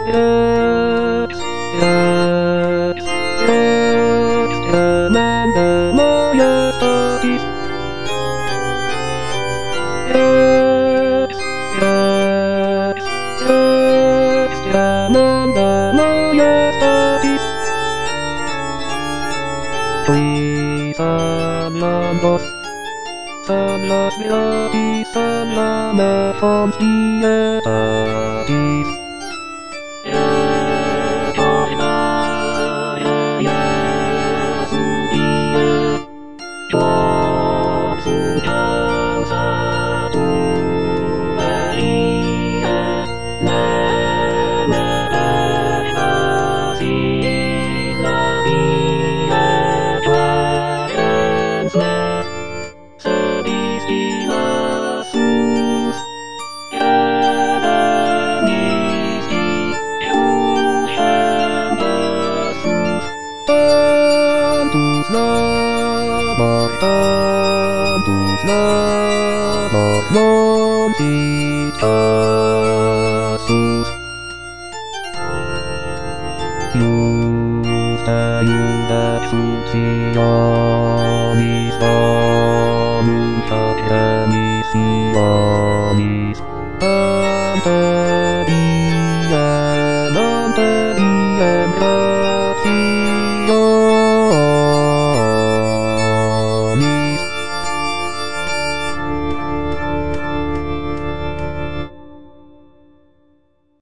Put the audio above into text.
Yes, yes, yes, remember moje statis. Yes, yes, yes, remember moje statis. Samlambos, samlas gratis, samlame från statis. Tantus labor non sit casus. Iusta iudat sunt